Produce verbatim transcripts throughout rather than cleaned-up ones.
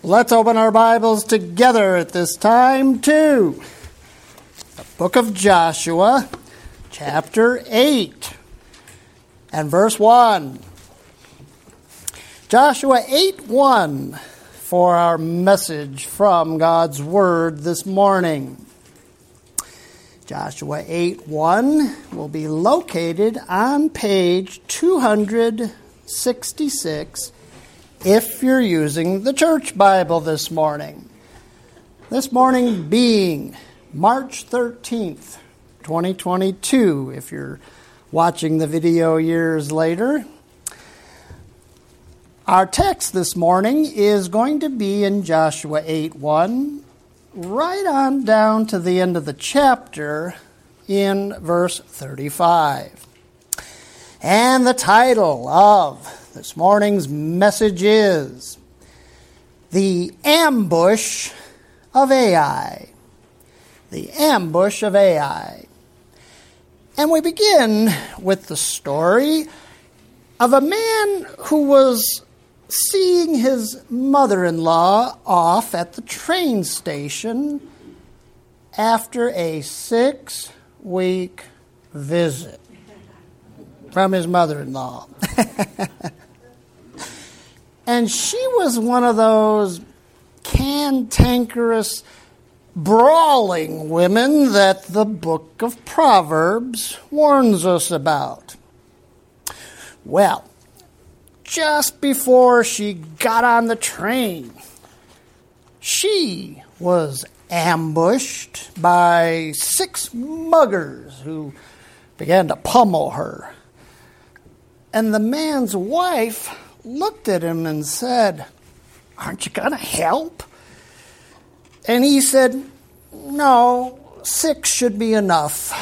Let's open our Bibles together at this time to the book of Joshua, chapter eight, and verse one. Joshua eight one for our message from God's Word this morning. Joshua eight one will be located on page two sixty-six if you're using the church Bible this morning. This morning being March thirteenth, twenty twenty-two, if you're watching the video years later. Our text this morning is going to be in Joshua eight one, right on down to the end of the chapter in verse thirty-five. And the title of this morning's message is The Ambush of Ai. The Ambush of Ai. And we begin with the story of a man who was seeing his mother-in-law off at the train station after a six-week visit from his mother-in-law. And she was one of those cantankerous, brawling women that the book of Proverbs warns us about. Well, just before she got on the train, she was ambushed by six muggers who began to pummel her. And the man's wife looked at him and said, "Aren't you going to help?" And he said, "No, six should be enough."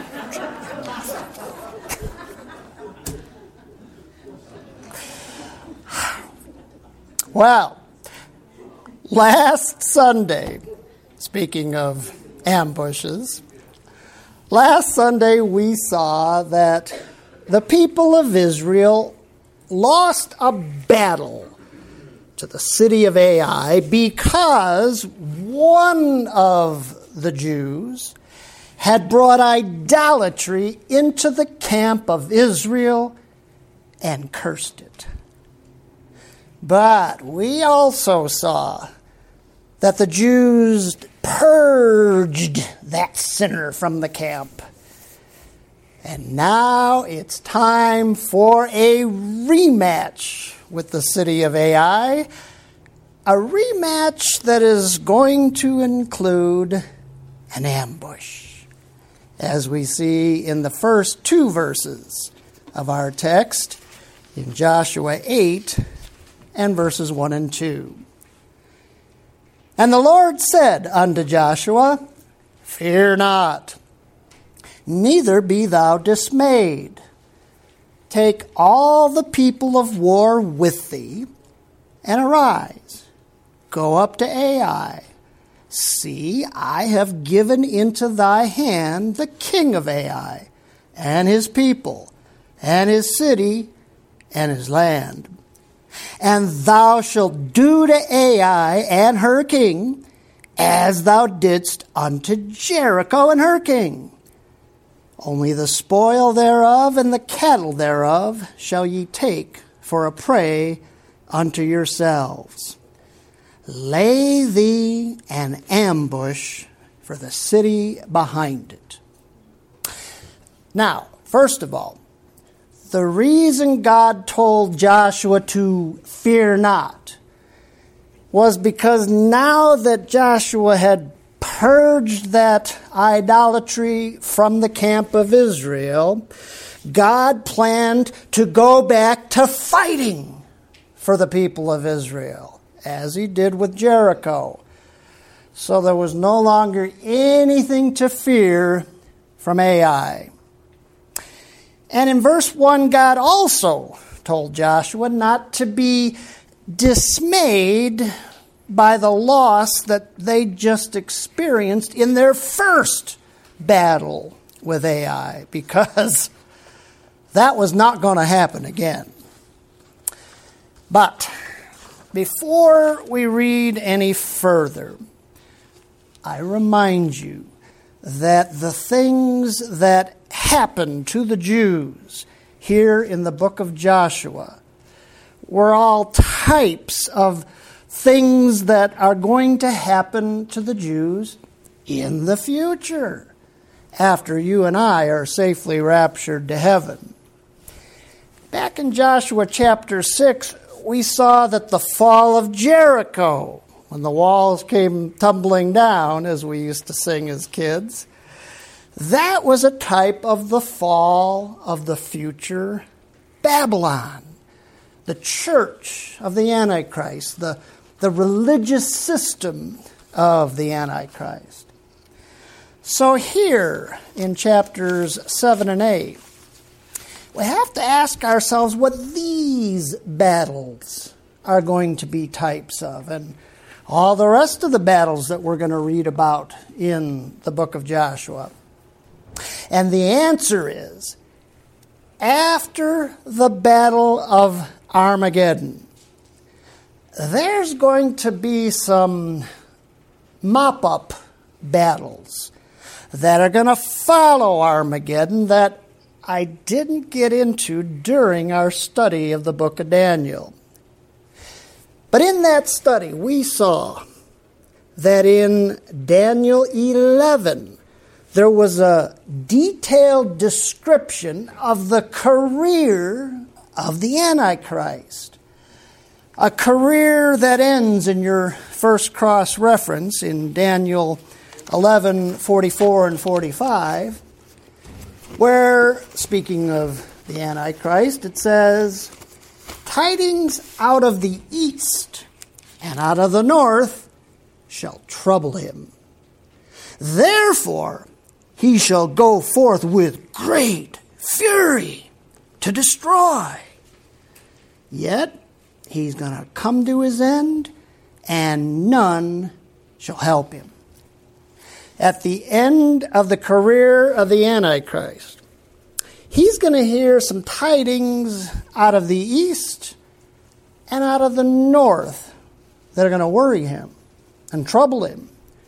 Well, last Sunday, speaking of ambushes, last Sunday we saw that the people of Israel lost a battle to the city of Ai because one of the Jews had brought idolatry into the camp of Israel and cursed it. But we also saw that the Jews purged that sinner from the camp. And now it's time for a rematch with the city of Ai, a rematch that is going to include an ambush, as we see in the first two verses of our text in Joshua eight and verses one and two. And the Lord said unto Joshua, "Fear not, neither be thou dismayed. Take all the people of war with thee, and arise, go up to Ai. See, I have given into thy hand the king of Ai, and his people, and his city, and his land. And thou shalt do to Ai and her king as thou didst unto Jericho and her king. Only the spoil thereof and the cattle thereof shall ye take for a prey unto yourselves. Lay thee an ambush for the city behind it." Now, first of all, the reason God told Joshua to fear not was because now that Joshua had purged that idolatry from the camp of Israel, God planned to go back to fighting for the people of Israel, as he did with Jericho. So there was no longer anything to fear from Ai. And in verse one, God also told Joshua not to be dismayed by the loss that they just experienced in their first battle with Ai, because that was not going to happen again. But before we read any further, I remind you that the things that happened to the Jews here in the book of Joshua were all types of things that are going to happen to the Jews in the future, after you and I are safely raptured to heaven. Back in Joshua chapter six, we saw that the fall of Jericho, when the walls came tumbling down, as we used to sing as kids, that was a type of the fall of the future Babylon, the church of the Antichrist, the, the religious system of the Antichrist. So here in chapters seven and eight, we have to ask ourselves what these battles are going to be types of, and all the rest of the battles that we're going to read about in the book of Joshua. And the answer is, after the battle of Armageddon, there's going to be some mop-up battles that are going to follow Armageddon that I didn't get into during our study of the book of Daniel. But in that study, we saw that in Daniel eleven, there was a detailed description of the career of the Antichrist. A career that ends in your first cross reference in Daniel eleven, forty-four and forty-five, where, speaking of the Antichrist, it says, "Tidings out of the east and out of the north shall trouble him. Therefore he shall go forth with great fury to destroy. Yet he's going to come to his end, and none shall help him." At the end of the career of the Antichrist, he's going to hear some tidings out of the east and out of the north that are going to worry him and trouble him.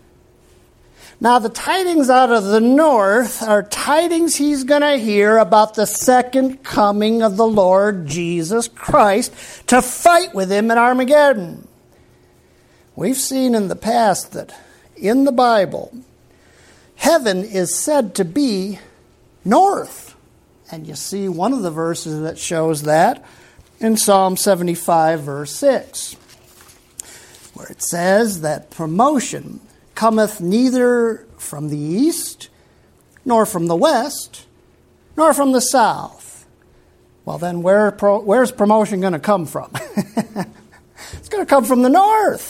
Now, the tidings out of the north are tidings he's going to hear about the second coming of the Lord Jesus Christ to fight with him in Armageddon. We've seen in the past that in the Bible, heaven is said to be north. And you see one of the verses that shows that in Psalm seventy-five, verse six, where it says that promotion cometh neither from the east, nor from the west, nor from the south. Well, then where pro- where's promotion going to come from? It's going to come from the north.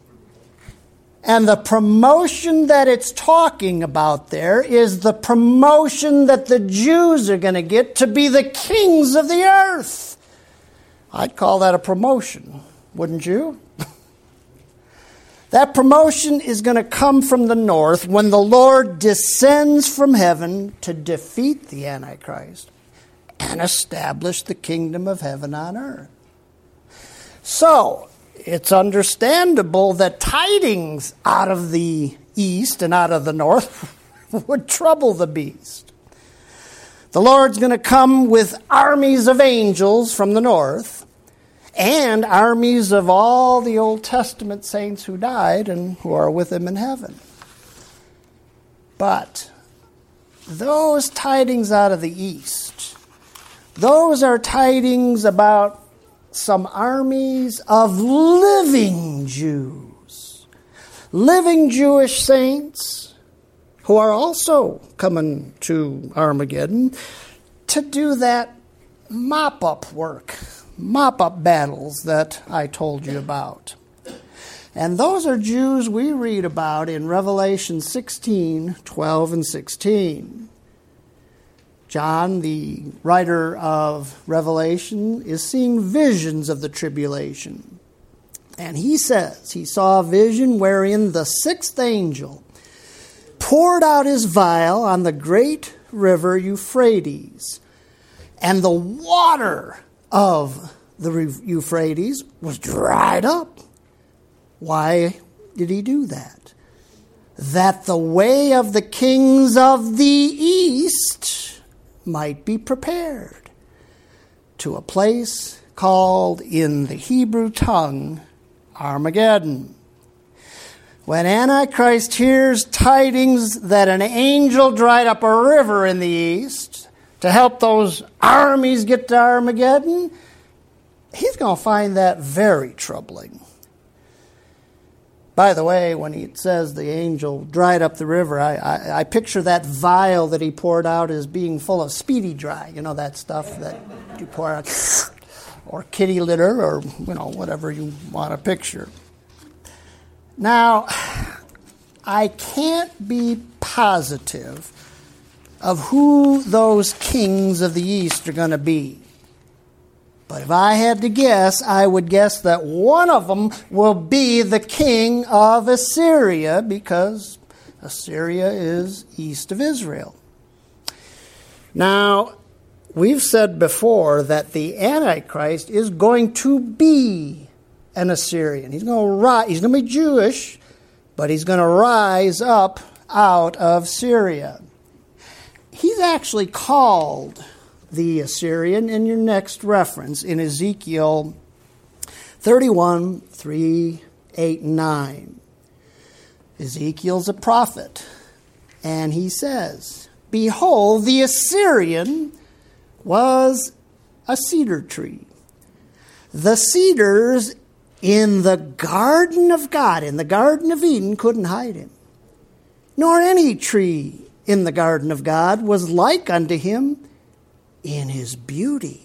And the promotion that it's talking about there is the promotion that the Jews are going to get to be the kings of the earth. I'd call that a promotion, wouldn't you? That promotion is going to come from the north when the Lord descends from heaven to defeat the Antichrist and establish the kingdom of heaven on earth. So, it's understandable that tidings out of the east and out of the north would trouble the beast. The Lord's going to come with armies of angels from the north and armies of all the Old Testament saints who died and who are with him in heaven. But those tidings out of the east, those are tidings about some armies of living Jews, living Jewish saints who are also coming to Armageddon to do that mop-up work, mop-up battles that I told you about. And those are Jews we read about in Revelation sixteen, twelve and sixteen. John, the writer of Revelation, is seeing visions of the tribulation. And he says he saw a vision wherein the sixth angel poured out his vial on the great river Euphrates, and the water of the Euphrates was dried up. Why did he do that? That the way of the kings of the east might be prepared to a place called in the Hebrew tongue Armageddon. When Antichrist hears tidings that an angel dried up a river in the east to help those armies get to Armageddon, he's going to find that very troubling. By the way, when he says the angel dried up the river, I, I, I picture that vial that he poured out as being full of Speedy Dry. You know, that stuff that you pour out, or kitty litter, or, you know, whatever you want to picture. Now, I can't be positive of who those kings of the east are going to be. But if I had to guess, I would guess that one of them will be the king of Assyria, because Assyria is east of Israel. Now, we've said before that the Antichrist is going to be an Assyrian. He's going to rise, he's going to be Jewish, but he's going to rise up out of Syria. He's actually called the Assyrian in your next reference in Ezekiel thirty-one, three, eight, and nine. Ezekiel's a prophet, and he says, "Behold, the Assyrian was a cedar tree. The cedars in the garden of God, in the Garden of Eden, couldn't hide him. Nor any tree in the garden of God was like unto him in his beauty.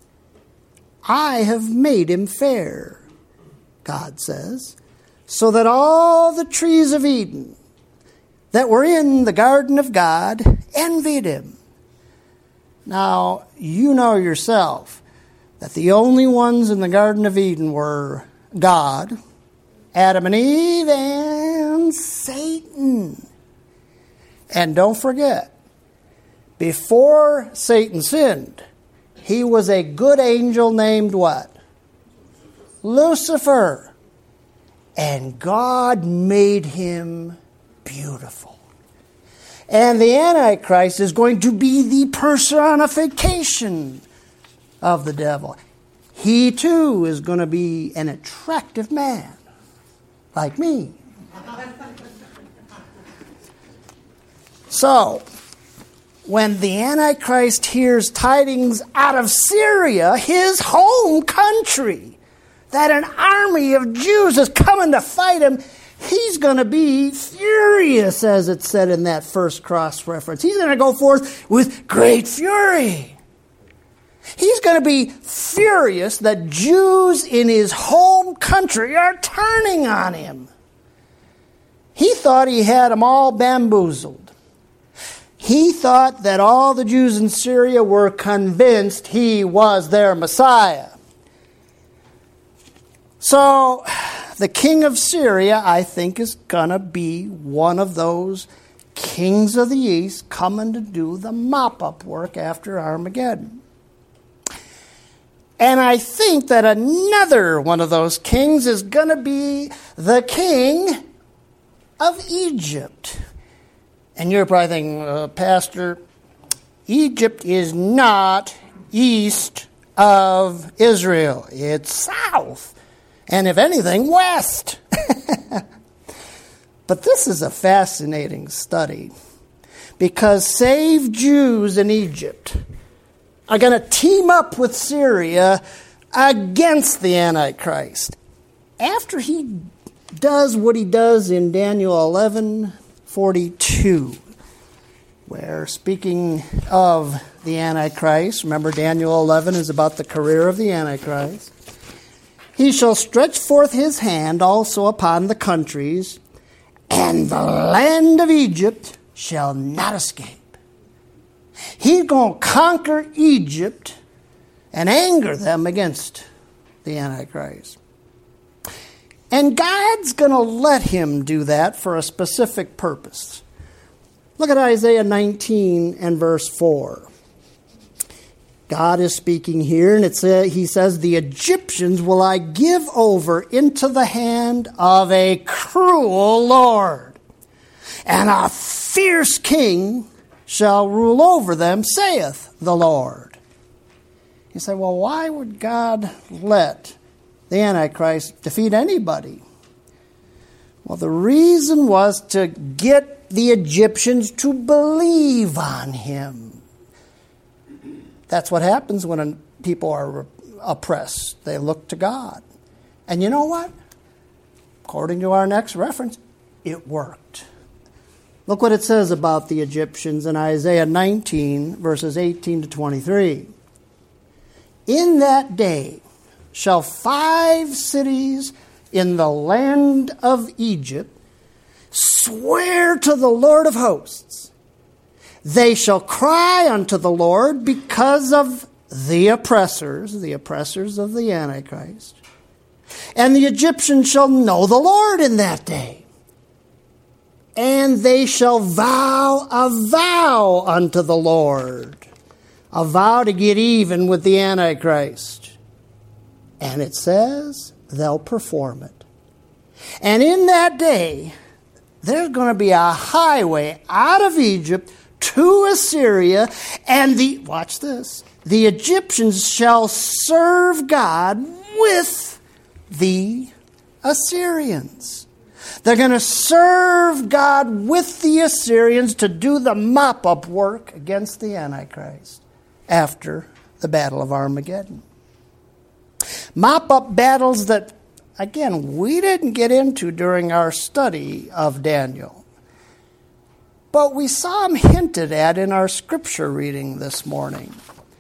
I have made him fair," God says, "so that all the trees of Eden that were in the garden of God envied him." Now, you know yourself that the only ones in the Garden of Eden were God, Adam and Eve, and Satan. And don't forget, before Satan sinned, he was a good angel named what? Lucifer. And God made him beautiful. And the Antichrist is going to be the personification of the devil. He too is going to be an attractive man, like me. So, when the Antichrist hears tidings out of Syria, his home country, that an army of Jews is coming to fight him, he's going to be furious, as it said in that first cross reference. He's going to go forth with great fury. He's going to be furious that Jews in his home country are turning on him. He thought he had them all bamboozled. He thought that all the Jews in Syria were convinced he was their Messiah. So, the king of Syria, I think, is going to be one of those kings of the east coming to do the mop-up work after Armageddon. And I think that another one of those kings is going to be the king of Egypt. And you're probably thinking, uh, Pastor, Egypt is not east of Israel. It's south. And if anything, west. But this is a fascinating study, because saved Jews in Egypt are going to team up with Syria against the Antichrist. After he does what he does in Daniel eleven forty-two, where, speaking of the Antichrist, remember Daniel eleven is about the career of the Antichrist, "He shall stretch forth his hand also upon the countries, and the land of Egypt shall not escape." He's going to conquer Egypt and anger them against the Antichrist. And God's going to let him do that for a specific purpose. Look at Isaiah nineteen and verse four. God is speaking here, and it's a, he says, the Egyptians will I give over into the hand of a cruel Lord, and a fierce king shall rule over them, saith the Lord. You say, well, why would God let the Antichrist defeat anybody? Well, the reason was to get the Egyptians to believe on him. That's what happens when people are oppressed. They look to God. And you know what? According to our next reference, it worked. Look what it says about the Egyptians in Isaiah nineteen, verses eighteen to twenty-three. In that day shall five cities in the land of Egypt swear to the Lord of hosts. They shall cry unto the Lord because of the oppressors, the oppressors of the Antichrist. And the Egyptians shall know the Lord in that day. And they shall vow a vow unto the Lord, a vow to get even with the Antichrist. And it says they'll perform it. And in that day, there's going to be a highway out of Egypt to Assyria, and the, watch this, the Egyptians shall serve God with the Assyrians. They're going to serve God with the Assyrians to do the mop-up work against the Antichrist after the Battle of Armageddon. Mop-up battles that, again, we didn't get into during our study of Daniel. But we saw them hinted at in our scripture reading this morning.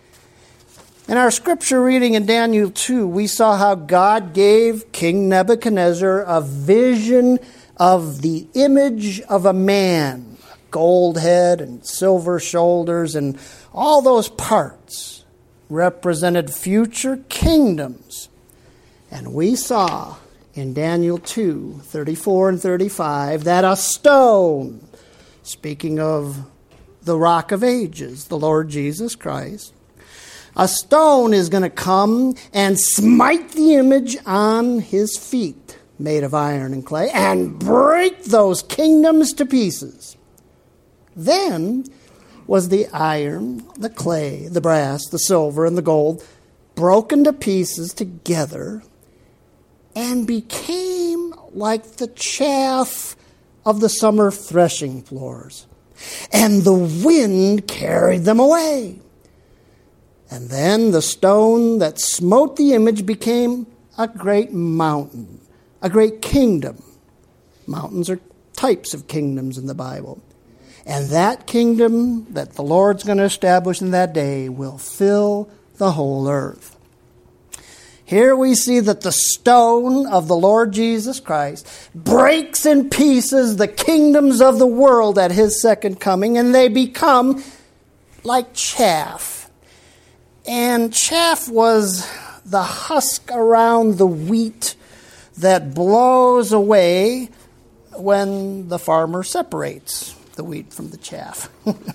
In our scripture reading in Daniel two, we saw how God gave King Nebuchadnezzar a vision of the image of a man, gold head and silver shoulders, and all those parts represented future kingdoms. And we saw in Daniel two, thirty-four and thirty-five, that a stone, speaking of the Rock of Ages, the Lord Jesus Christ, a stone is going to come and smite the image on his feet, made of iron and clay, and break those kingdoms to pieces. Then was the iron, the clay, the brass, the silver, and the gold broken to pieces together and became like the chaff of the summer threshing floors. And the wind carried them away. And then the stone that smote the image became a great mountain, a great kingdom. Mountains are types of kingdoms in the Bible. And that kingdom that the Lord's going to establish in that day will fill the whole earth. Here we see that the stone of the Lord Jesus Christ breaks in pieces the kingdoms of the world at his second coming, and they become like chaff. And chaff was the husk around the wheat that blows away when the farmer separates the wheat from the chaff.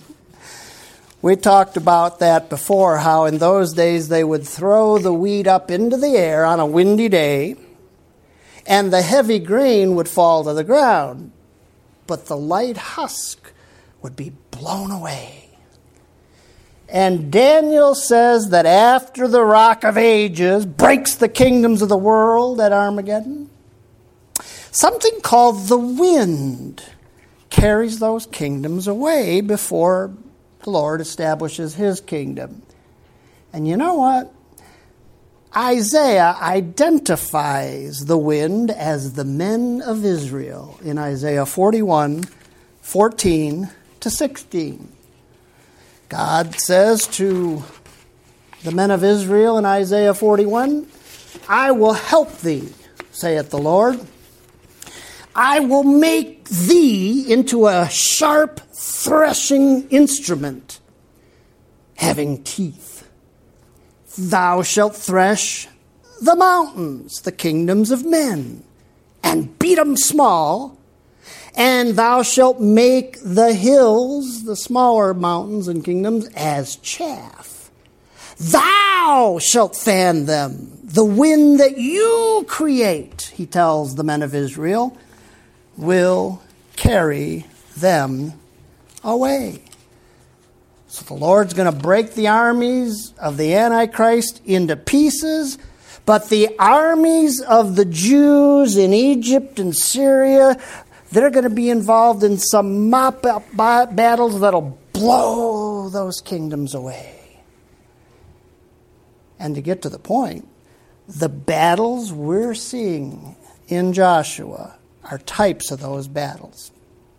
We talked about that before, how in those days they would throw the wheat up into the air on a windy day, and the heavy grain would fall to the ground, but the light husk would be blown away. And Daniel says that after the Rock of Ages breaks the kingdoms of the world at Armageddon, something called the wind carries those kingdoms away before the Lord establishes his kingdom. And you know what? Isaiah identifies the wind as the men of Israel in Isaiah forty-one, fourteen to sixteen. God says to the men of Israel in Isaiah forty-one, I will help thee, saith the Lord. I will make thee into a sharp threshing instrument, having teeth. Thou shalt thresh the mountains, the kingdoms of men, and beat them small, and thou shalt make the hills, the smaller mountains and kingdoms, as chaff. Thou shalt fan them. The wind that you create, he tells the men of Israel, will carry them away. So the Lord's going to break the armies of the Antichrist into pieces, but the armies of the Jews in Egypt and Syria, they're going to be involved in some mop-up battles that'll blow those kingdoms away. And to get to the point, the battles we're seeing in Joshua are types of those battles.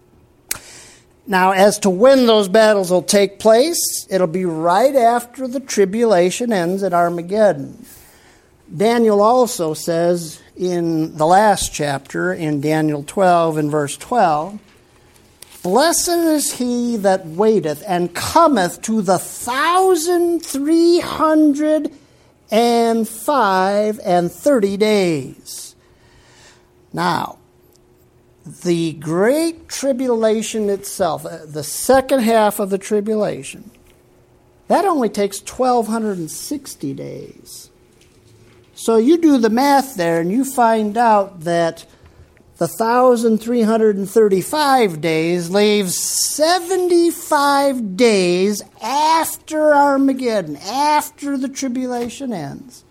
Now, as to when those battles will take place, it'll be right after the tribulation ends at Armageddon. Daniel also says in the last chapter, in Daniel twelve and verse twelve, Blessed is he that waiteth and cometh to the thousand three hundred and five and thirty days. Now, the great tribulation itself, the second half of the tribulation, that only takes twelve sixty days. So you do the math there and you find out that the one thousand three hundred thirty-five days leaves seventy-five days after Armageddon, after the tribulation ends,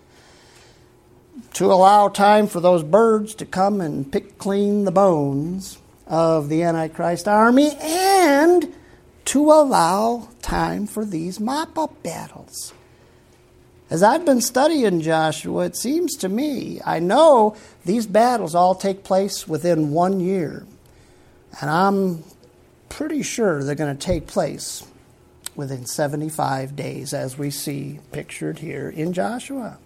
to allow time for those birds to come and pick clean the bones of the Antichrist army and to allow time for these mop-up battles. As I've been studying Joshua, it seems to me, I know these battles all take place within one year. And I'm pretty sure they're going to take place within seventy-five days, as we see pictured here in Joshua.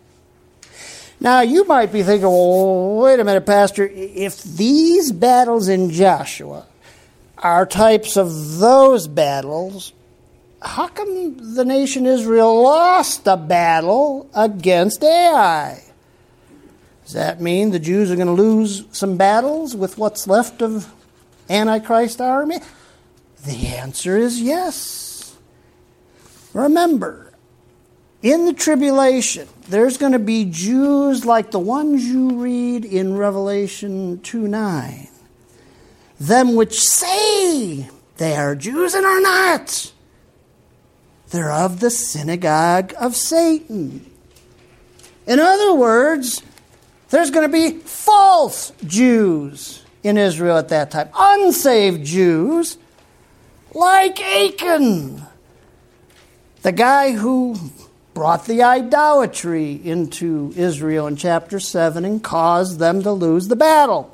Now, you might be thinking, well, wait a minute, Pastor, if these battles in Joshua are types of those battles, how come the nation Israel lost a battle against Ai? Does that mean the Jews are going to lose some battles with what's left of Antichrist army? The answer is yes. Remember, in the tribulation, there's going to be Jews like the ones you read in Revelation two nine. Them which say they are Jews and are not. They're of the synagogue of Satan. In other words, there's going to be false Jews in Israel at that time. Unsaved Jews like Achan, the guy who brought the idolatry into Israel in chapter seven and caused them to lose the battle.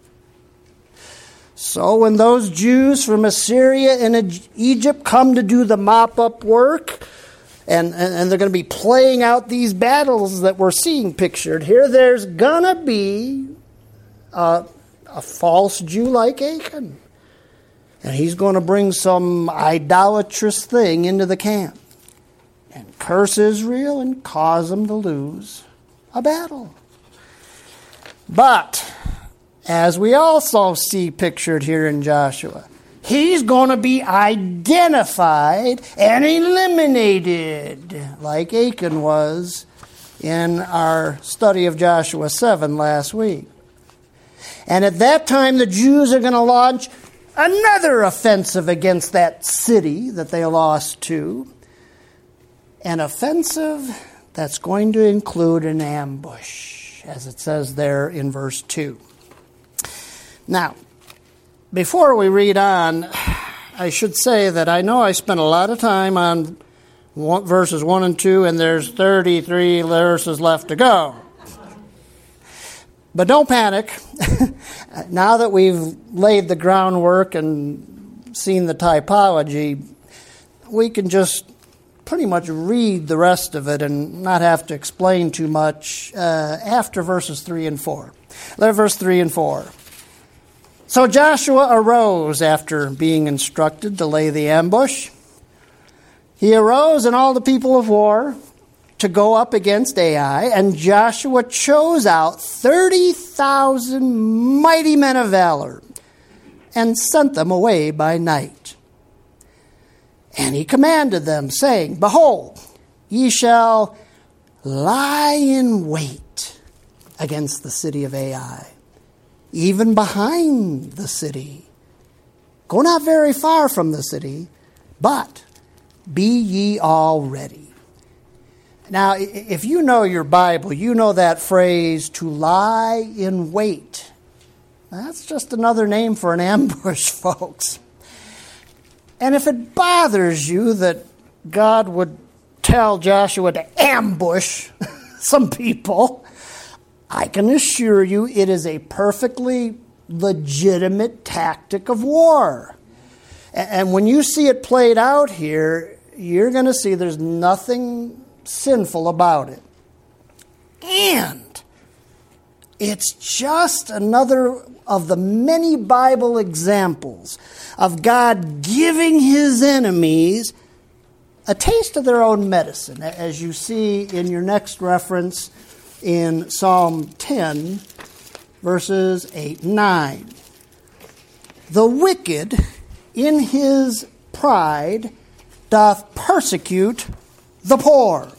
So when those Jews from Assyria and Egypt come to do the mop-up work, and, and, and they're going to be playing out these battles that we're seeing pictured here, there's going to be a, a false Jew like Achan. And he's going to bring some idolatrous thing into the camp and curse Israel and cause them to lose a battle. But as we also see pictured here in Joshua, he's going to be identified and eliminated like Achan was in our study of Joshua seven last week. And at that time, the Jews are going to launch another offensive against that city that they lost to. An offensive that's going to include an ambush, as it says there in verse two. Now, before we read on, I should say that I know I spent a lot of time on one, verses one and two, and there's thirty-three verses left to go. But don't panic. Now that we've laid the groundwork and seen the typology, we can just pretty much read the rest of it and not have to explain too much uh, after verses three and four. Let verse three and four. So Joshua arose after being instructed to lay the ambush. He arose and all the people of war to go up against Ai, and Joshua chose out thirty thousand mighty men of valor and sent them away by night. And he commanded them, saying, Behold, ye shall lie in wait against the city of Ai, even behind the city. Go not very far from the city, but be ye all ready. Now, if you know your Bible, you know that phrase, to lie in wait. That's just another name for an ambush, folks. And if it bothers you that God would tell Joshua to ambush some people, I can assure you it is a perfectly legitimate tactic of war. And when you see it played out here, you're going to see there's nothing sinful about it. And it's just another of the many Bible examples of God giving his enemies a taste of their own medicine, as you see in your next reference in Psalm ten, verses eight and nine. The wicked in his pride doth persecute the poor.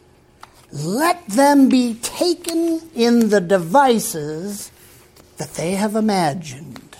Let them be taken in the devices that they have imagined.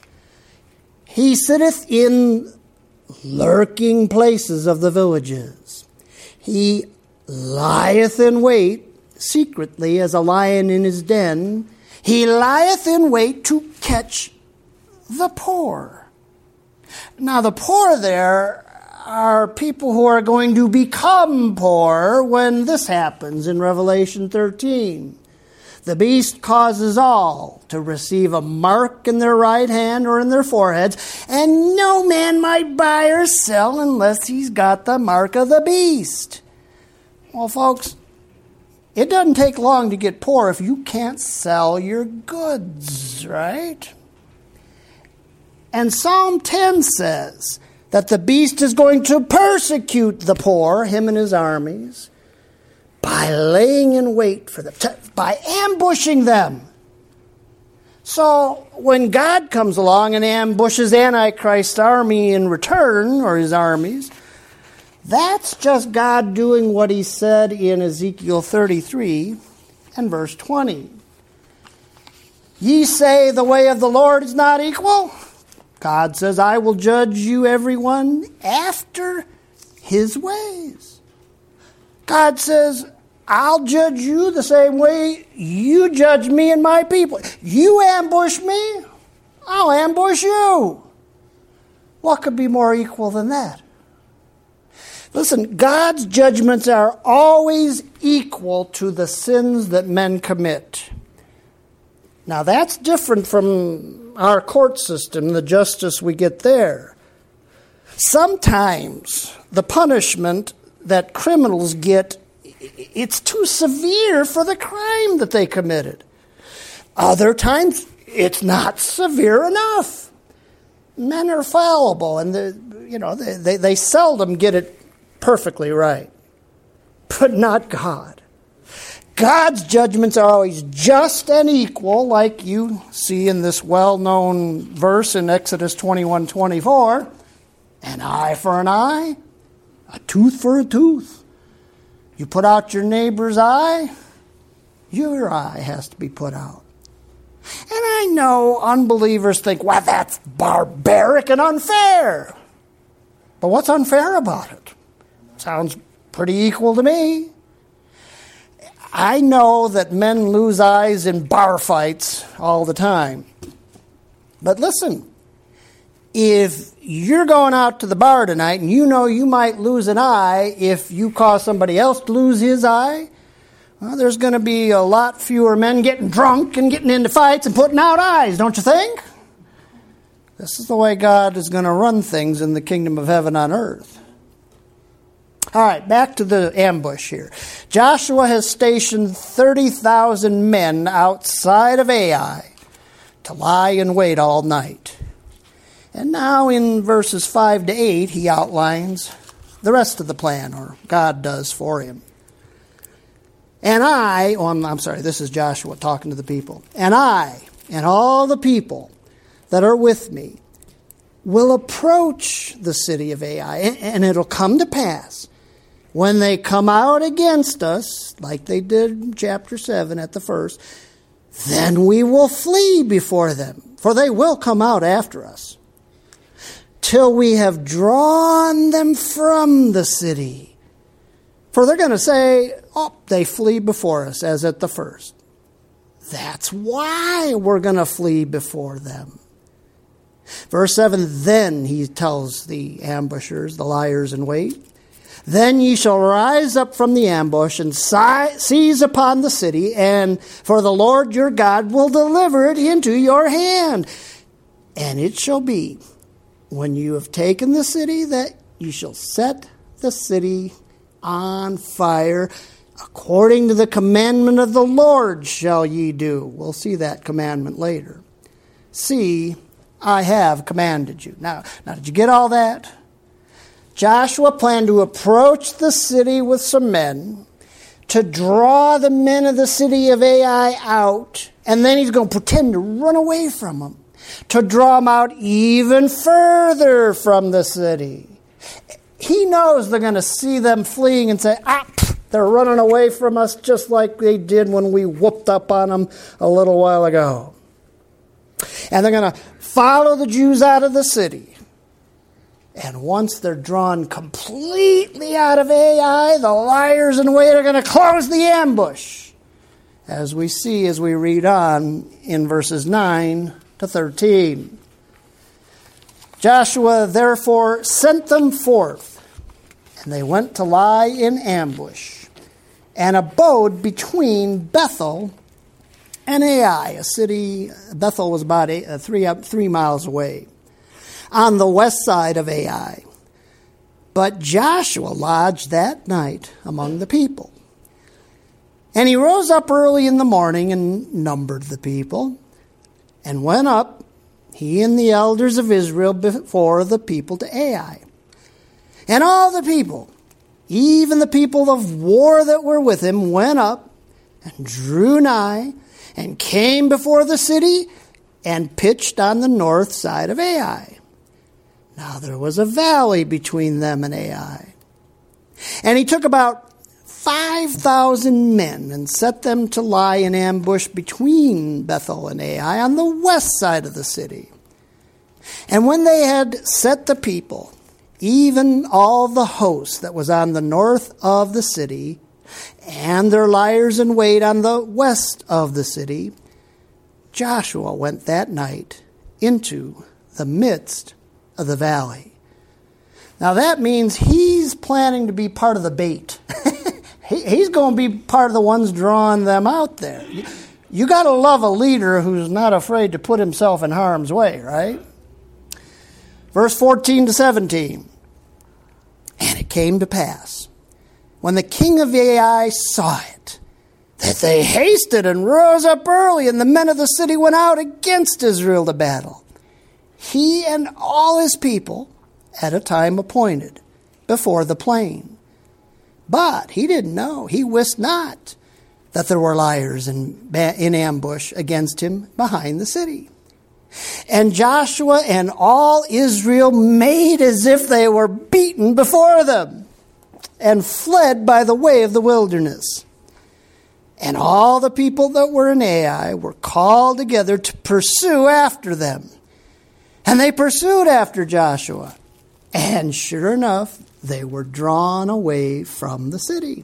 He sitteth in lurking places of the villages. He lieth in wait secretly as a lion in his den. He lieth in wait to catch the poor. Now, the poor there are people who are going to become poor when this happens in Revelation thirteen. The beast causes all to receive a mark in their right hand or in their foreheads, and no man might buy or sell unless he's got the mark of the beast. Well, folks, it doesn't take long to get poor if you can't sell your goods, right? And Psalm ten says that the beast is going to persecute the poor, him and his armies, by laying in wait for them, by ambushing them. So when God comes along and ambushes Antichrist's army in return, or his armies, that's just God doing what he said in Ezekiel thirty-three and verse twenty. Ye say the way of the Lord is not equal. God says, I will judge you everyone after his ways. God says, I'll judge you the same way you judge me and my people. You ambush me, I'll ambush you. What could be more equal than that? Listen, God's judgments are always equal to the sins that men commit. Now, that's different from our court system, the justice we get there. Sometimes the punishment that criminals get, it's too severe for the crime that they committed. Other times, it's not severe enough. Men are fallible, and the, you know they, they, they seldom get it perfectly right. But not God. God's judgments are always just and equal, like you see in this well-known verse in Exodus twenty-one twenty-four. An eye for an eye, a tooth for a tooth. You put out your neighbor's eye, your eye has to be put out. And I know unbelievers think, well, that's barbaric and unfair. But what's unfair about it? Sounds pretty equal to me. I know that men lose eyes in bar fights all the time. But listen, if you're going out to the bar tonight and you know you might lose an eye if you cause somebody else to lose his eye, well, there's going to be a lot fewer men getting drunk and getting into fights and putting out eyes, don't you think? This is the way God is going to run things in the kingdom of heaven on earth. All right, back to the ambush here. Joshua has stationed thirty thousand men outside of Ai to lie in wait all night. And now in verses five to eight, he outlines the rest of the plan, or God does for him. And I, oh, I'm, I'm sorry, this is Joshua talking to the people. And I and all the people that are with me will approach the city of Ai, and it'll come to pass when they come out against us, like they did in chapter seven at the first, then we will flee before them, for they will come out after us, till we have drawn them from the city. For they're going to say, oh, they flee before us, as at the first. That's why we're going to flee before them. Verse seven, then he tells the ambushers, the liars in wait, then ye shall rise up from the ambush and seize upon the city, and for the Lord your God will deliver it into your hand. And it shall be, when you have taken the city, that you shall set the city on fire. According to the commandment of the Lord shall ye do. We'll see that commandment later. See, I have commanded you. Now, now, did you get all that? Joshua planned to approach the city with some men, to draw the men of the city of Ai out, and then he's going to pretend to run away from them, to draw them out even further from the city. He knows they're going to see them fleeing and say, ah, they're running away from us just like they did when we whooped up on them a little while ago. And they're going to follow the Jews out of the city. And once they're drawn completely out of Ai, the liars in wait are going to close the ambush, as we see as we read on in verses nine to thirteen. Joshua therefore sent them forth, and they went to lie in ambush, and abode between Bethel and Ai, a city. Bethel was about eight, uh, three, uh, three miles away, on the west side of Ai. But Joshua lodged that night among the people. And he rose up early in the morning and numbered the people, and went up, he and the elders of Israel, before the people to Ai. And all the people, even the people of war that were with him, went up and drew nigh and came before the city and pitched on the north side of Ai. Now there was a valley between them and Ai. And he took about five thousand men and set them to lie in ambush between Bethel and Ai on the west side of the city. And when they had set the people, even all the host that was on the north of the city, and their liers in wait on the west of the city, Joshua went that night into the midst of the valley. Now that means he's planning to be part of the bait. he, he's going to be part of the ones drawing them out there. You, you got to love a leader who's not afraid to put himself in harm's way, right? Verse fourteen to seventeen. And it came to pass, when the king of Ai saw it, that they hasted and rose up early, and the men of the city went out against Israel to battle, he and all his people, at a time appointed, before the plain. But he didn't know, he wist not, that there were liars in, in ambush against him behind the city. And Joshua and all Israel made as if they were beaten before them, and fled by the way of the wilderness. And all the people that were in Ai were called together to pursue after them. And they pursued after Joshua. And sure enough, they were drawn away from the city.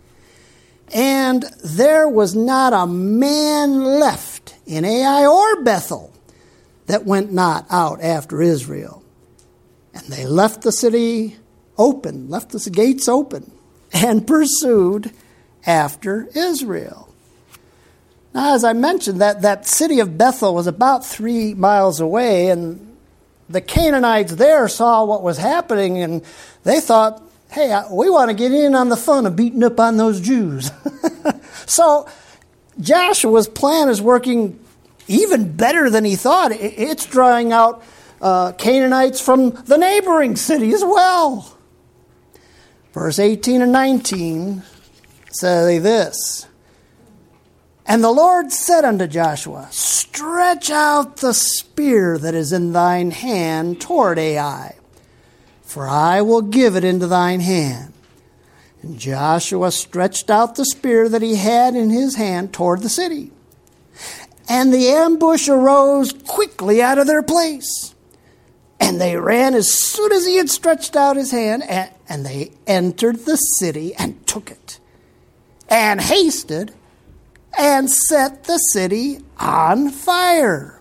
And there was not a man left in Ai or Bethel that went not out after Israel. And they left the city open, left the gates open, and pursued after Israel. Now, as I mentioned, that, that city of Bethel was about three miles away, and the Canaanites there saw what was happening, and they thought, hey, we want to get in on the fun of beating up on those Jews. So Joshua's plan is working even better than he thought. It's drawing out uh, Canaanites from the neighboring city as well. Verse eighteen and nineteen say this. And the Lord said unto Joshua, stretch out the spear that is in thine hand toward Ai, for I will give it into thine hand. And Joshua stretched out the spear that he had in his hand toward the city. And the ambush arose quickly out of their place. And they ran as soon as he had stretched out his hand, and, and they entered the city and took it, and hasted and set the city on fire.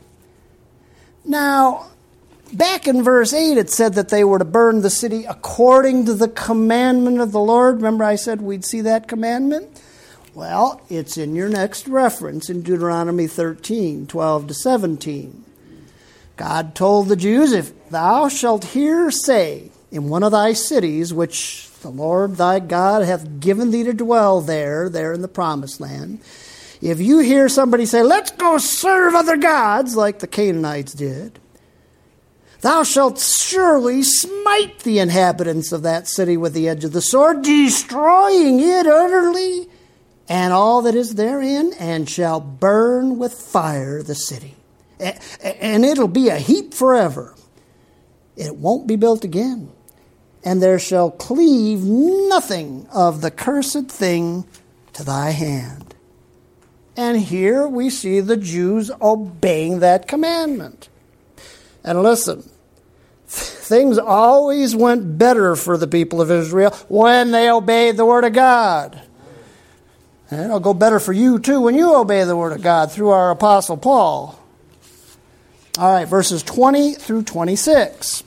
Now, back in verse eight, it said that they were to burn the city according to the commandment of the Lord. Remember I said we'd see that commandment? Well, it's in your next reference in Deuteronomy thirteen, twelve to seventeen. God told the Jews, if thou shalt hear say in one of thy cities, which the Lord thy God hath given thee to dwell there, there in the promised land, if you hear somebody say, let's go serve other gods, like the Canaanites did, thou shalt surely smite the inhabitants of that city with the edge of the sword, destroying it utterly, and all that is therein, and shall burn with fire the city. And it'll be a heap forever. It won't be built again. And there shall cleave nothing of the cursed thing to thy hand. And here we see the Jews obeying that commandment. And listen, things always went better for the people of Israel when they obeyed the Word of God. And it'll go better for you too when you obey the Word of God through our Apostle Paul. All right, verses twenty through twenty-six.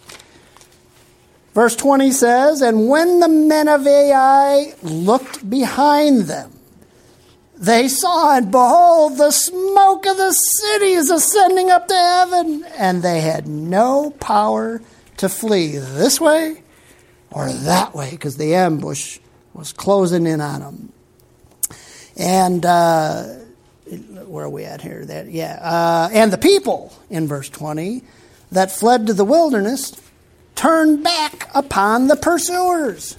Verse twenty says, and when the men of Ai looked behind them, they saw, and behold, the smoke of the city is ascending up to heaven, and they had no power to flee this way or that way, because the ambush was closing in on them. And uh, where are we at here? That yeah, uh, and the people in verse twenty that fled to the wilderness turned back upon the pursuers.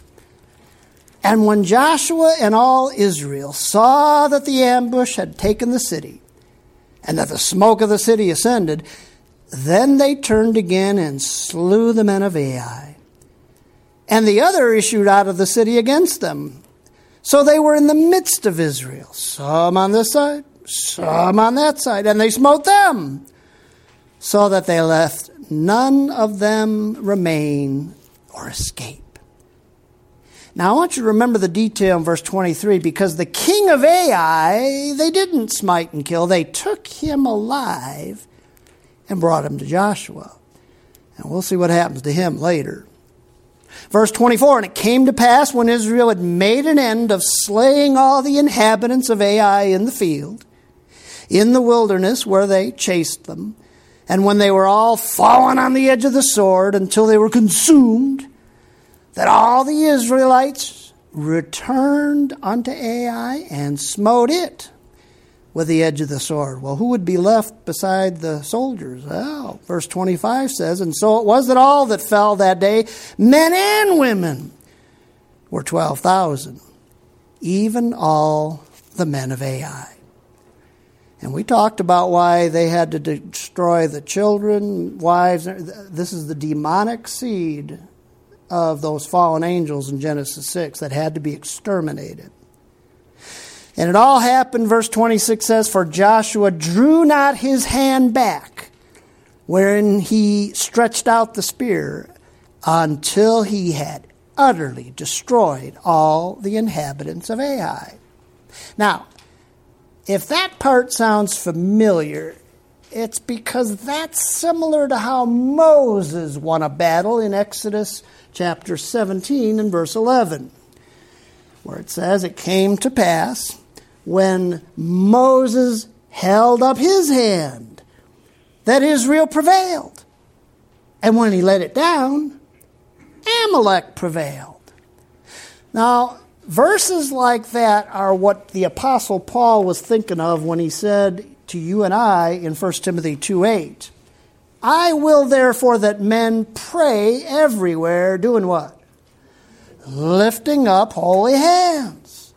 And when Joshua and all Israel saw that the ambush had taken the city, and that the smoke of the city ascended, then they turned again and slew the men of Ai. And the other issued out of the city against them. So they were in the midst of Israel, some on this side, some on that side, and they smote them, so that they left none of them remain or escape. Now I want you to remember the detail in verse twenty-three, because the king of Ai, they didn't smite and kill. They took him alive and brought him to Joshua. And we'll see what happens to him later. Verse twenty-four, and it came to pass when Israel had made an end of slaying all the inhabitants of Ai in the field, in the wilderness where they chased them, and when they were all fallen on the edge of the sword until they were consumed, that all the Israelites returned unto Ai and smote it with the edge of the sword. Well, who would be left beside the soldiers? Well, verse twenty-five says, and so it was that all that fell that day, men and women, were twelve thousand, even all the men of Ai. And we talked about why they had to destroy the children, wives. This is the demonic seed of those fallen angels in Genesis six that had to be exterminated. And it all happened, verse twenty-six says, for Joshua drew not his hand back, wherein he stretched out the spear, until he had utterly destroyed all the inhabitants of Ai. Now, if that part sounds familiar, it's because that's similar to how Moses won a battle in Exodus chapter seventeen and verse eleven, where it says, it came to pass when Moses held up his hand that Israel prevailed. And when he let it down, Amalek prevailed. Now, verses like that are what the Apostle Paul was thinking of when he said to you and I in First Timothy two eight, I will therefore that men pray everywhere, doing what? Lifting up holy hands.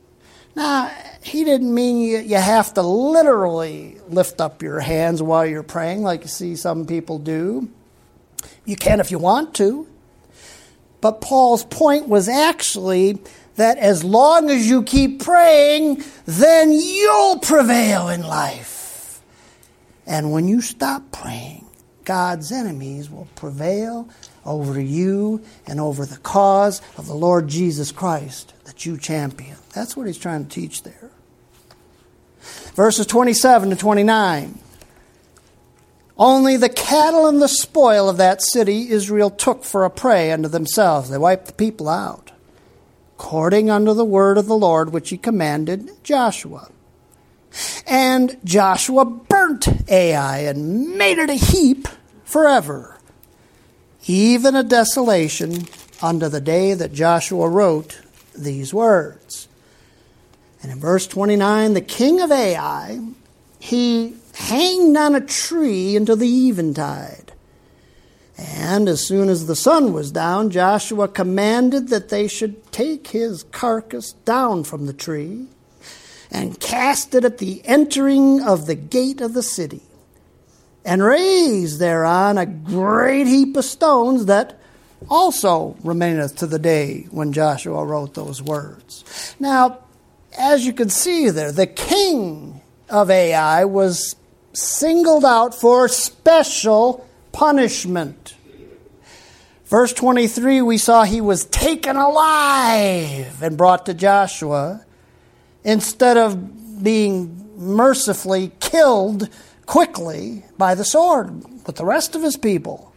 Now, he didn't mean you, you have to literally lift up your hands while you're praying like you see some people do. You can if you want to. But Paul's point was actually that as long as you keep praying, then you'll prevail in life. And when you stop praying, God's enemies will prevail over you and over the cause of the Lord Jesus Christ that you champion. That's what he's trying to teach there. Verses twenty-seven to twenty-nine. Only the cattle and the spoil of that city Israel took for a prey unto themselves. They wiped the people out, according unto the word of the Lord which he commanded Joshua. And Joshua burnt Ai and made it a heap forever, even a desolation unto the day that Joshua wrote these words. And in verse twenty-nine, the king of Ai, he hanged on a tree until the eventide. And as soon as the sun was down, Joshua commanded that they should take his carcass down from the tree and cast it at the entering of the gate of the city, and raise thereon a great heap of stones that also remaineth to the day when Joshua wrote those words. Now, as you can see there, the king of Ai was singled out for special punishment. Verse twenty-three, we saw he was taken alive and brought to Joshua instead of being mercifully killed quickly by the sword with the rest of his people.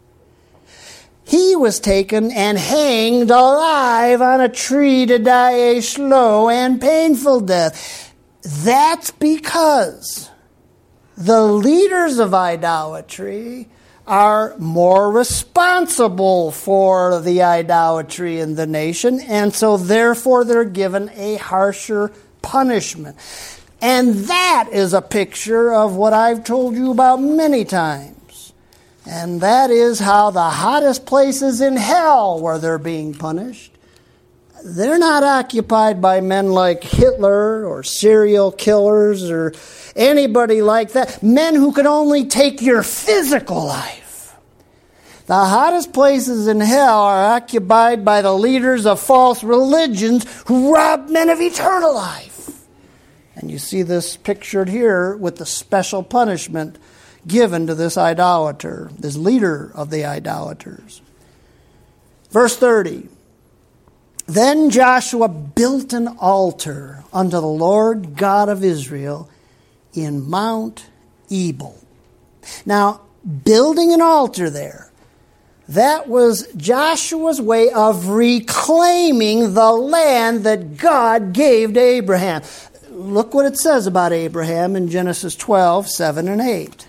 He was taken and hanged alive on a tree to die a slow and painful death. That's because the leaders of idolatry are more responsible for the idolatry in the nation, and so therefore they're given a harsher punishment. And that is a picture of what I've told you about many times. And that is how the hottest places in hell where they're being punished, they're not occupied by men like Hitler or serial killers or anybody like that. Men who could only take your physical life. The hottest places in hell are occupied by the leaders of false religions who rob men of eternal life. And you see this pictured here with the special punishment given to this idolater, this leader of the idolaters. Verse thirty. Then Joshua built an altar unto the Lord God of Israel in Mount Ebal. Now, building an altar there, that was Joshua's way of reclaiming the land that God gave to Abraham. Look what it says about Abraham in Genesis twelve, seven and eight.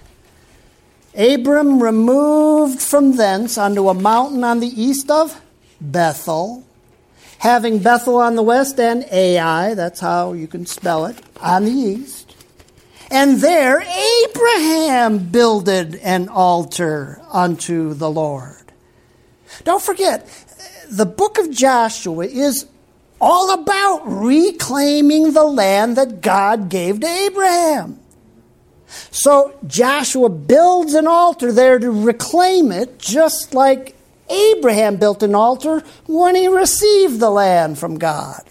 Abram removed from thence unto a mountain on the east of Bethel, having Bethel on the west and Ai, that's how you can spell it, on the east. And there Abraham builded an altar unto the Lord. Don't forget, the book of Joshua is all about reclaiming the land that God gave to Abraham. So Joshua builds an altar there to reclaim it, just like Abraham built an altar when he received the land from God.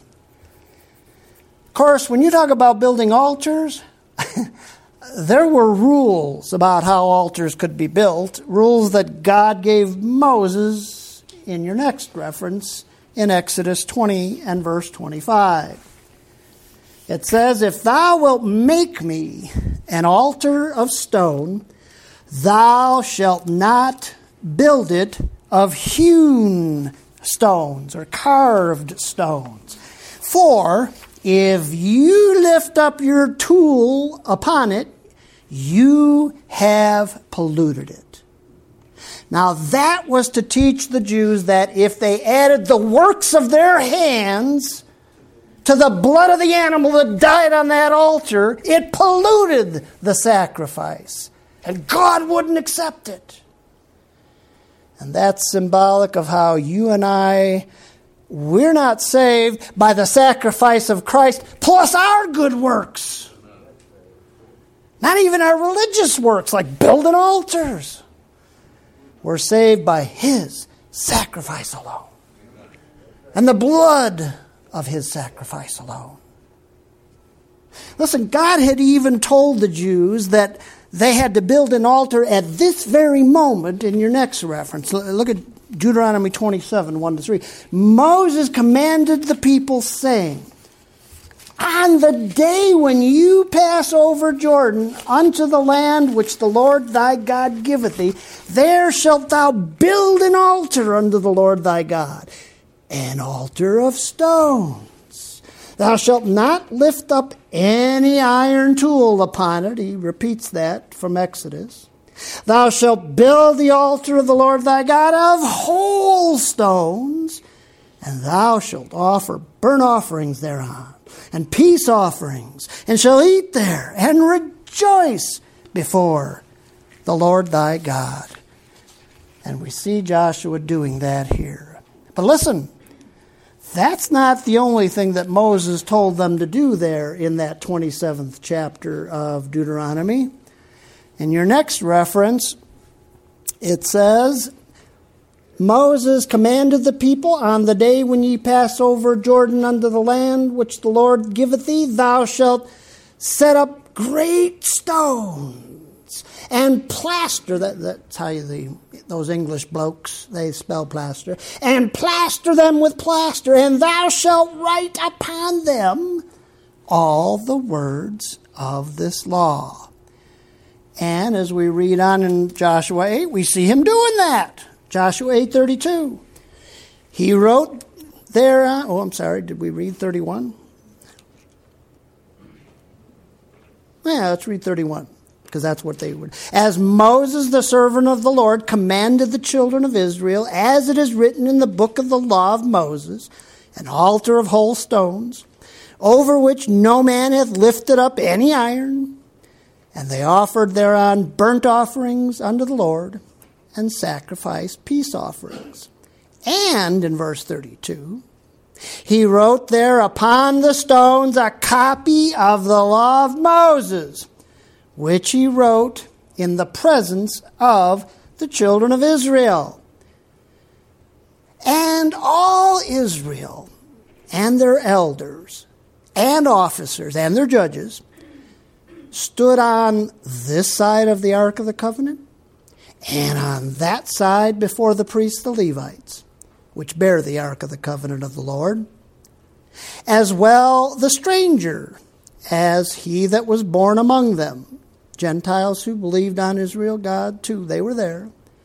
Of course, when you talk about building altars, there were rules about how altars could be built, rules that God gave Moses in your next reference in Exodus twenty and verse twenty-five. It says, if thou wilt make me an altar of stone, thou shalt not build it of hewn stones or carved stones. For if you lift up your tool upon it, you have polluted it. Now that was to teach the Jews that if they added the works of their hands to the blood of the animal that died on that altar, it polluted the sacrifice. And God wouldn't accept it. And that's symbolic of how you and I, we're not saved by the sacrifice of Christ plus our good works. Not even our religious works like building altars. We're saved by His sacrifice alone. And the blood of his sacrifice alone. Listen, God had even told the Jews that they had to build an altar at this very moment in your next reference. Look at Deuteronomy twenty-seven, one to three. Moses commanded the people, saying, on the day when you pass over Jordan unto the land which the Lord thy God giveth thee, there shalt thou build an altar unto the Lord thy God, an altar of stones. Thou shalt not lift up any iron tool upon it. He repeats that from Exodus. Thou shalt build the altar of the Lord thy God of whole stones, and thou shalt offer burnt offerings thereon, and peace offerings, and shall eat there, and rejoice before the Lord thy God. And we see Joshua doing that here. But listen, that's not the only thing that Moses told them to do there in that twenty-seventh chapter of Deuteronomy. In your next reference, it says, Moses commanded the people, on the day when ye pass over Jordan unto the land which the Lord giveth thee, thou shalt set up great stones and plaster, that, that's how you, the, those English blokes, they spell plaster, and plaster them with plaster, and thou shalt write upon them all the words of this law. And as we read on in Joshua eight, we see him doing that. Joshua eight thirty-two. He wrote there, uh, oh, I'm sorry, did we read thirty-one? Yeah, let's read thirty-one, because that's what they would. As Moses, the servant of the Lord, commanded the children of Israel, as it is written in the book of the law of Moses, an altar of whole stones, over which no man hath lifted up any iron, and they offered thereon burnt offerings unto the Lord, and sacrificed peace offerings. And in verse thirty-two, he wrote there upon the stones a copy of the law of Moses, which he wrote in the presence of the children of Israel. And all Israel and their elders and officers and their judges stood on this side of the Ark of the Covenant, and on that side before the priests, the Levites, which bear the Ark of the Covenant of the Lord, as well the stranger as he that was born among them. Gentiles who believed on Israel God too, they were there.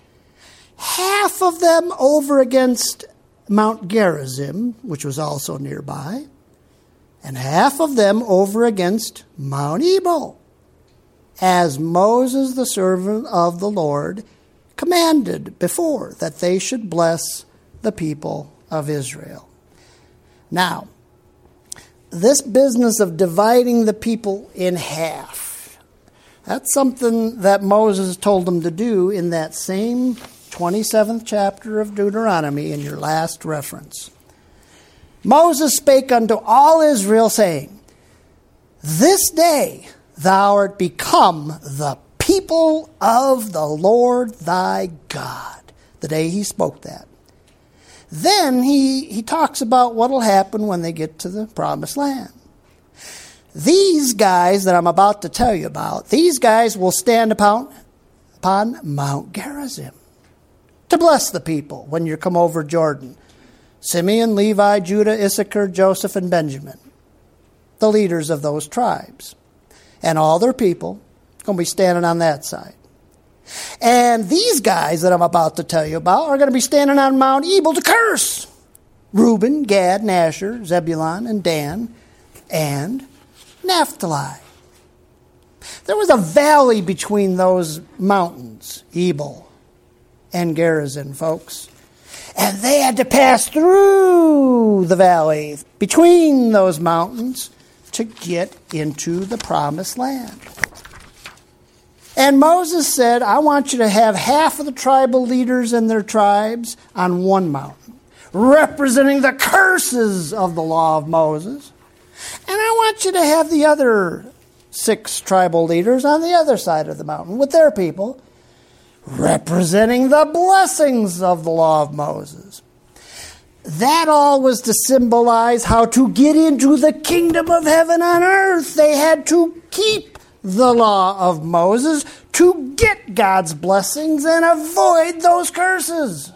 Half of them over against Mount Gerizim, which was also nearby, and half of them over against Mount Ebal, as Moses, the servant of the Lord, commanded before, that they should bless the people of Israel. Now, this business of dividing the people in half, that's something that Moses told them to do in that same twenty-seventh chapter of Deuteronomy in your last reference. Moses spake unto all Israel, saying, this day thou art become the people of the Lord thy God. The day he spoke that. Then he, he talks about what will happen when they get to the promised land. These guys that I'm about to tell you about, these guys will stand upon, upon Mount Gerizim to bless the people when you come over Jordan. Simeon, Levi, Judah, Issachar, Joseph, and Benjamin, the leaders of those tribes, and all their people going to be standing on that side. And these guys that I'm about to tell you about are going to be standing on Mount Ebal to curse Reuben, Gad, and Asher, Zebulun, and Dan, and Naphtali. There was a valley between those mountains, Ebal and Gerizim, folks. And they had to pass through the valley between those mountains to get into the promised land. And Moses said, I want you to have half of the tribal leaders and their tribes on one mountain, representing the curses of the law of Moses. And I want you to have the other six tribal leaders on the other side of the mountain with their people, representing the blessings of the law of Moses. that all was to symbolize how to get into the kingdom of heaven on earth. They had to keep the law of Moses to get God's blessings and avoid those curses.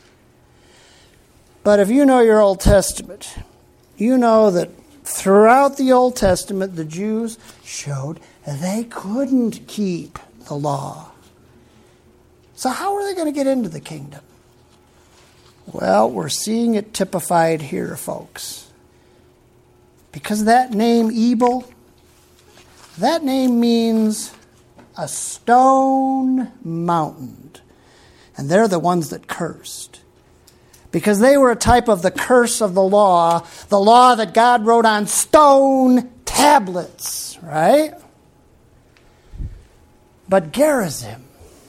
But if you know your Old Testament, you know that throughout the Old Testament, the Jews showed they couldn't keep the law. So how are they going to get into the kingdom? Well, we're seeing it typified here, folks. Because that name, Ebal, that name means a stone mountain. And they're the ones that cursed. Because they were a type of the curse of the law, the law that God wrote on stone tablets, right? But Gerizim,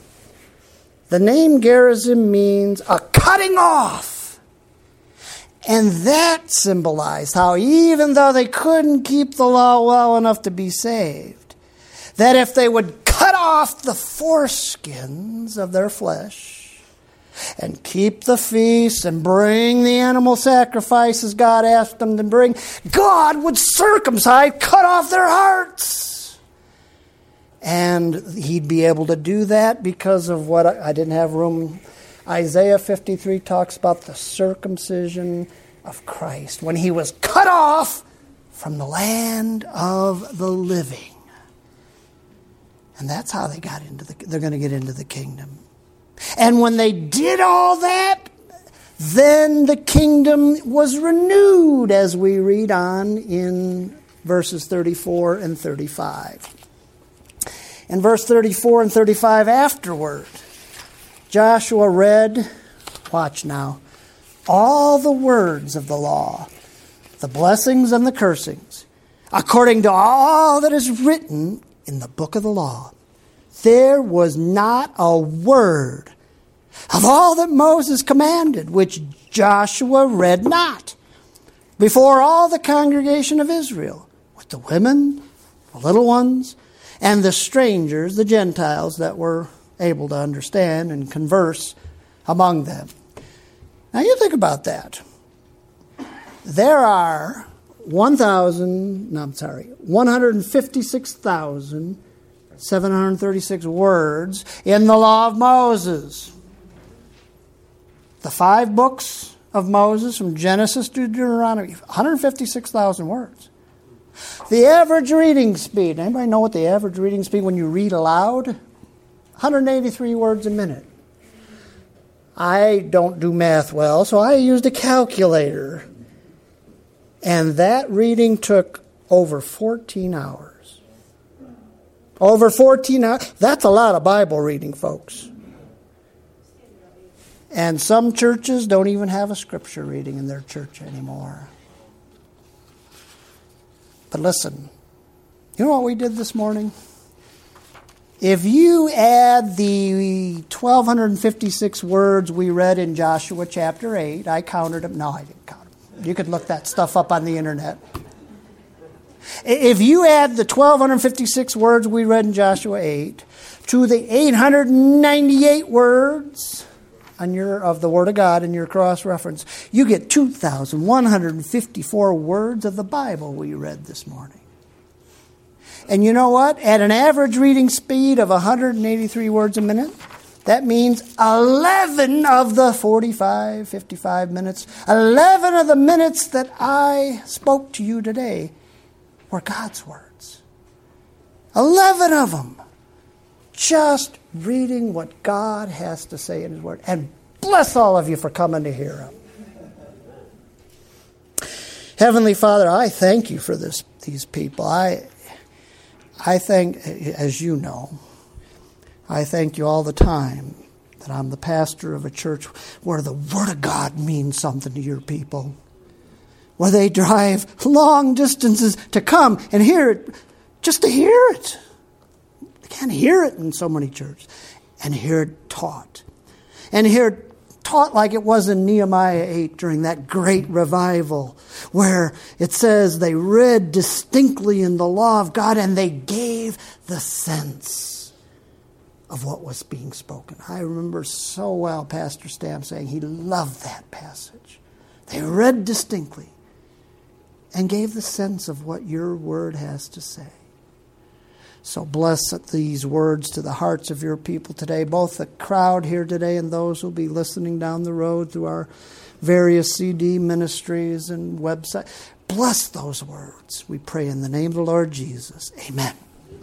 the name Gerizim means a cutting off. And that symbolized how even though they couldn't keep the law well enough to be saved, that if they would cut off the foreskins of their flesh and keep the feasts and bring the animal sacrifices God asked them to bring, God would circumcise, cut off their hearts. And he'd be able to do that because of what I, I didn't have room. Isaiah fifty-three talks about the circumcision of Christ when he was cut off from the land of the living. And that's how they got into the, they're going to get into the kingdom. And when they did all that, then the kingdom was renewed, as we read on in verses thirty-four and thirty-five. In verse thirty-four and thirty-five afterward, Joshua read, watch now, all the words of the law, the blessings and the cursings, according to all that is written in the book of the law. There was not a word of all that Moses commanded, which Joshua read not, before all the congregation of Israel, with the women, the little ones, and the strangers, the Gentiles that were able to understand and converse among them. Now you think about that. There are one thousand, no, I'm sorry, one hundred fifty-six thousand seven hundred thirty-six words in the law of Moses. The five books of Moses from Genesis to Deuteronomy, one hundred fifty-six thousand words. The average reading speed, anybody know what the average reading speed when you read aloud? one hundred eighty-three words a minute. I don't do math well, so I used a calculator. And that reading took over fourteen hours. Over fourteen hours. That's a lot of Bible reading, folks. And some churches don't even have a scripture reading in their church anymore. But listen, you know what we did this morning? If you add the twelve fifty-six words we read in Joshua chapter eight, I counted them. No, I didn't count them. You could look that stuff up on the internet. If you add the twelve fifty-six words we read in Joshua eight to the eight hundred ninety-eight words on your of the Word of God in your cross-reference, you get two thousand one hundred fifty-four words of the Bible we read this morning. And you know what? At an average reading speed of one hundred eighty-three words a minute, that means eleven of the forty-five, fifty-five minutes, eleven of the minutes that I spoke to you today were God's words. eleven of them. Just reading what God has to say in His Word. And bless all of you for coming to hear Him. Heavenly Father, I thank you for this. These people. I, I thank, as you know, I thank you all the time that I'm the pastor of a church where the Word of God means something to your people. Where they drive long distances to come and hear it, just to hear it. They can't hear it in so many churches. And hear it taught. And hear it taught like it was in Nehemiah eight during that great revival, where it says they read distinctly in the law of God and they gave the sense of what was being spoken. I remember so well Pastor Stamp saying he loved that passage They read distinctly and gave the sense of what your word has to say. So bless these words to the hearts of your people today, both the crowd here today and those who will be listening down the road through our various C D ministries and websites. Bless those words. We pray in the name of the Lord Jesus. Amen.